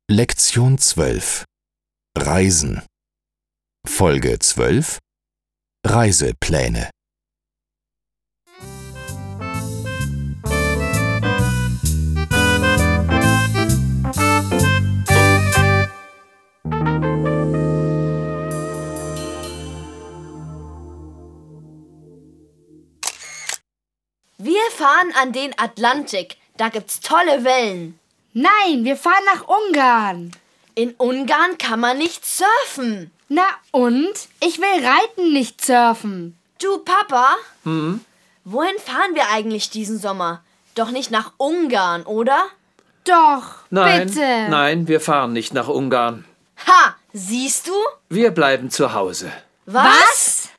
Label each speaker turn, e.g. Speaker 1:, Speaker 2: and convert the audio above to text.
Speaker 1: Lektion 12 Reisen Folge 12 Reisepläne.
Speaker 2: Wir fahren an den Atlantik. Da gibt's tolle Wellen.
Speaker 3: Nein, wir fahren nach Ungarn.
Speaker 2: In Ungarn kann man nicht surfen.
Speaker 3: Na und? Ich will reiten, nicht surfen.
Speaker 2: Du, Papa? Wohin fahren wir eigentlich diesen Sommer? Doch nicht nach Ungarn, oder?
Speaker 3: Doch,
Speaker 4: Nein,
Speaker 3: bitte.
Speaker 4: nein, wir fahren nicht nach Ungarn.
Speaker 2: Ha, siehst du?
Speaker 4: Wir bleiben zu Hause.
Speaker 2: Was?